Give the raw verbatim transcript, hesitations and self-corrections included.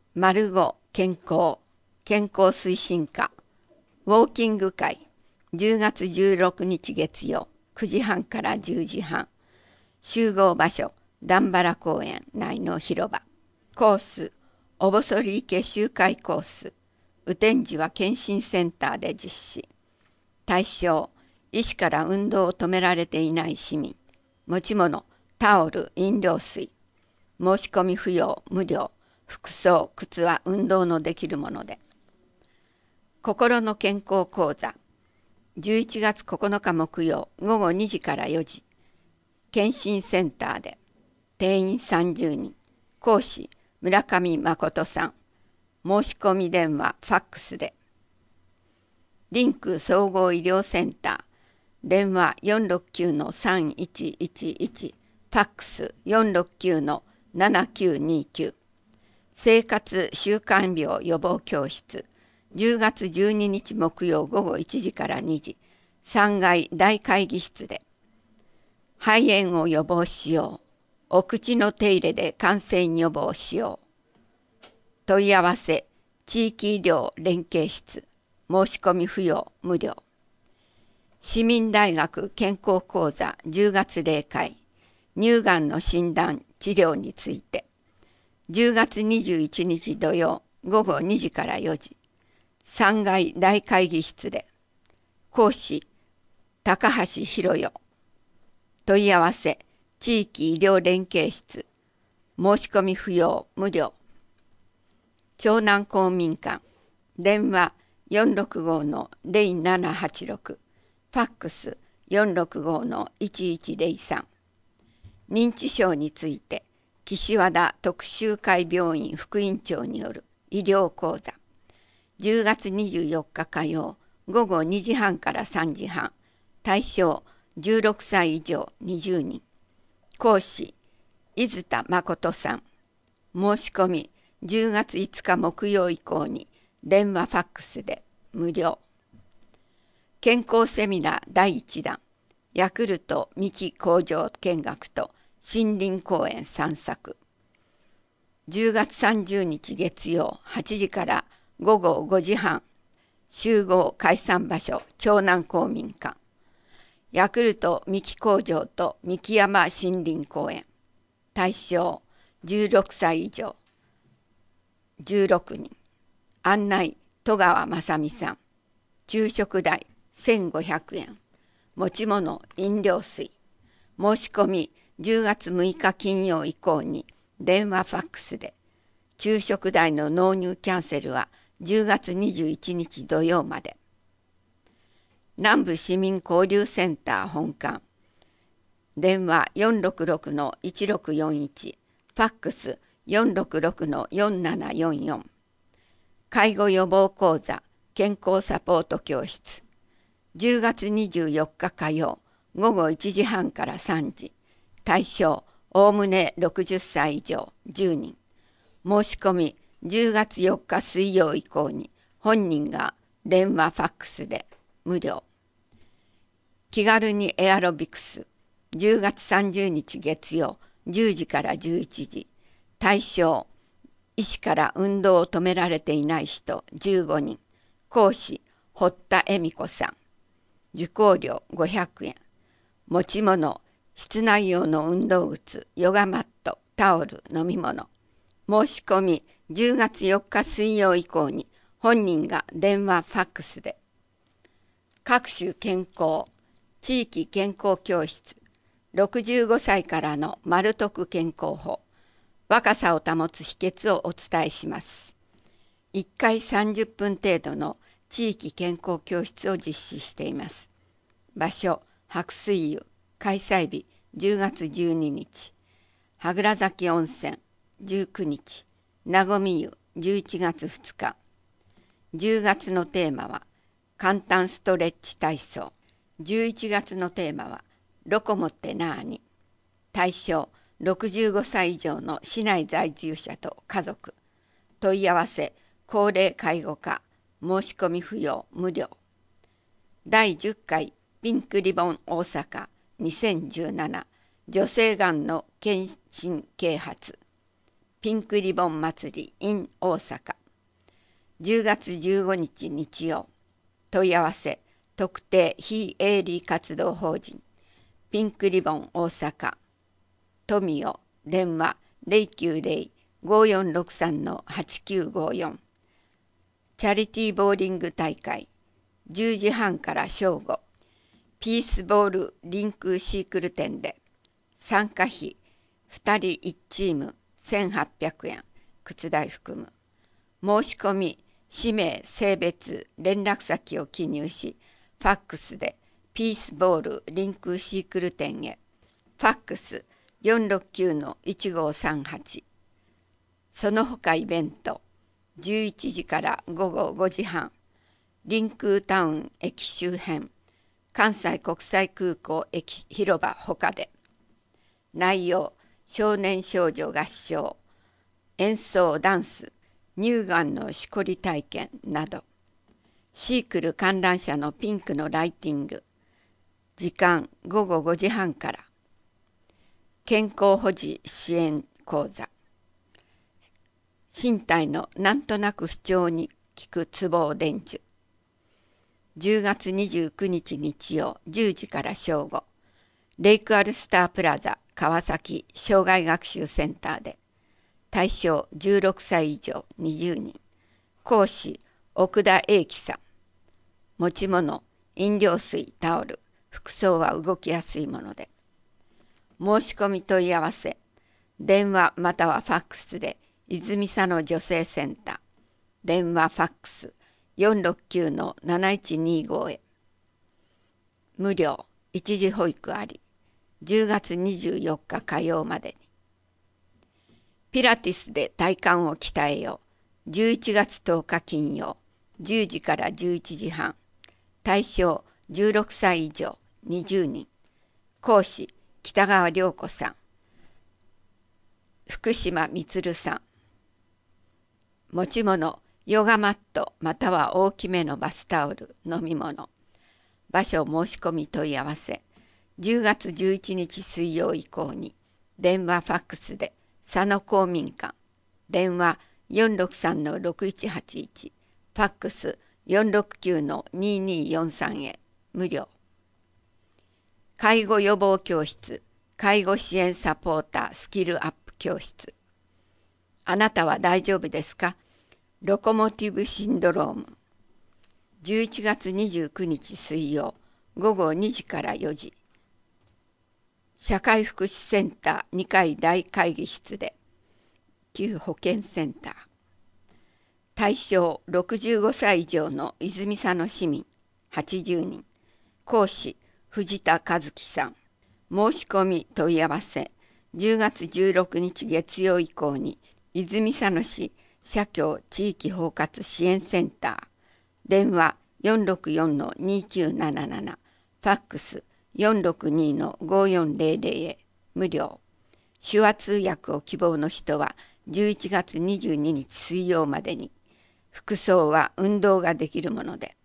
丸ご健康健康推進課ウォーキング会じゅうがつじゅうろくにち月曜くじはんからじゅうじはん集合場所段原公園内の広場コースおぼそり池周回コース雨天時は検診センターで実施対象医師から運動を止められていない市民持ち物タオル飲料水申し込み不要無料服装靴は運動のできるもので心の健康講座じゅういちがつここのか木曜ごごにじからよじ検診センターで定員さんじゅうにん講師村上誠さん申し込み電話ファックスでリンク総合医療センター電話 よんろくきゅうのさんいちいちいち ファックス よんろくきゅうのななきゅうにきゅう生活習慣病予防教室じゅうがつじゅうににち木曜ごごいちじからにじさんがい大会議室で肺炎を予防しようお口の手入れで感染予防しよう問い合わせ地域医療連携室申し込み不要無料市民大学健康講座じゅうがつ例会乳がんの診断治療についてじゅうがつにじゅういちにち土曜ごごにじからよじさんがい大会議室で講師高橋博代問い合わせ地域医療連携室申し込み不要無料長南公民館電話 よんろくごのぜろななはちろく ファックス よんろくごのいちいちぜろさん認知症について岸和田徳洲会病院副院長による医療講座じゅうがつにじゅうよっか火曜ごごにじはんからさんじはん対象じゅうろくさい以上にじゅうにん講師伊豆田誠さん申し込みじゅうがついつか木曜以降に電話ファックスで無料健康セミナーだいいちだんヤクルト幹工場見学と森林公園散策じゅうがつさんじゅうにち月曜はちじからごごごじはん集合解散場所長南公民館ヤクルト幹工場と幹山森林公園対象じゅうろくさい以上じゅうろくにん案内戸川正美さん昼食代せんごひゃくえん持ち物飲料水申し込みじゅうがつむいか金曜以降に電話ファックスで昼食代の納入キャンセルはじゅうがつにじゅういちにち土曜まで南部市民交流センター本館電話 よんろくろくのいちろくよんいち ファックス よんろくろくのよんななよんよん介護予防講座健康サポート教室じゅうがつにじゅうよっか火曜ごごいちじはんからさんじ対象おおむねろくじゅっさい以上じゅうにん申し込みじゅうがつよっか水曜以降に本人が電話ファックスで無料気軽にエアロビクスじゅうがつさんじゅうにち月曜じゅうじからじゅういちじ対象医師から運動を止められていない人じゅうごにん講師堀田恵美子さん受講料ごひゃくえん持ち物室内用の運動靴ヨガマットタオル飲み物申し込みじゅうがつよっか水曜以降に本人が電話ファックスで各種健康地域健康教室ろくじゅうごさいからの丸徳健康法若さを保つ秘訣をお伝えしますいっかいさんじゅっぷん程度の地域健康教室を実施しています場所白水湯開催日じゅうがつじゅうににち羽倉崎温泉じゅうくにちなごみ湯じゅういちがつふつかじゅうがつのテーマは簡単ストレッチ体操じゅういちがつのテーマはロコモってなーに対象ろくじゅうごさい以上の市内在住者と家族問い合わせ高齢介護課申し込み不要無料だいじゅっかいピンクリボン大阪にせんじゅうなな女性がんの検診啓発ピンクリボン祭り in 大阪。じゅうがつじゅうごにち日曜。問い合わせ特定非営利活動法人ピンクリボン大阪。富代電話 ゼロきゅうゼロ ごーよんろくさん はちきゅうごよん。チャリティーボーリング大会じゅうじはんから正午。ピースボールリンクシークル店で参加費ふたりいちチームせんはっぴゃくえん靴代含む。申し込み氏名性別連絡先を記入しファックスでピースボールリンクシークル店へファックス よんろくきゅうのいちごーさんはち。その他イベントじゅういちじからごごごじはんリンクタウン駅周辺関西国際空港駅広場他で。内容少年少女合唱演奏ダンス乳がんのしこり体験など。シークル観覧車のピンクのライティング時間ごごごじはんから。健康保持支援講座身体のなんとなく不調に効くツボを伝授。じゅうがつにじゅうくにち日曜じゅうじから正午。レイクアルスタープラザ川崎障害学習センターで。対象じゅうろくさい以上にじゅうにん。講師奥田英樹さん。持ち物飲料水タオル服装は動きやすいもので。申し込み問い合わせ電話またはファックスで泉佐野女性センター電話ファックス よんろくきゅうのなないちにご へ。無料一時保育あり。じゅうがつにじゅうよっか火曜までに。ピラティスで体幹を鍛えよう。じゅういちがつとおか金曜じゅうじからじゅういちじはん。対象じゅうろくさい以上にじゅうにん。講師北川涼子さん。福島充さん。持ち物ヨガマットまたは大きめのバスタオル飲み物。場所申し込み問い合わせじゅうがつじゅういちにち水曜以降に電話ファックスで佐野公民館電話 よんろくさんのろくいちはちいち ファックス よんろくきゅうのにによんさん へ無料。介護予防教室介護支援サポータースキルアップ教室。あなたは大丈夫ですか？ロコモティブシンドローム。じゅういちがつにじゅうくにち水曜ごごにじからよじ。社会福祉センターにかい大会議室で旧保健センター。対象ろくじゅうごさい以上の泉佐野市民はちじゅうにん。講師藤田和樹さん。申し込み問い合わせじゅうがつじゅうろくにち月曜以降に泉佐野市社協地域包括支援センター電話 よんろくよんのにきゅうなななな ファックス よんろくにのごよんゼロゼロ へ無料。手話通訳を希望の人はじゅういちがつにじゅうににち水曜までに。服装は運動ができるもので。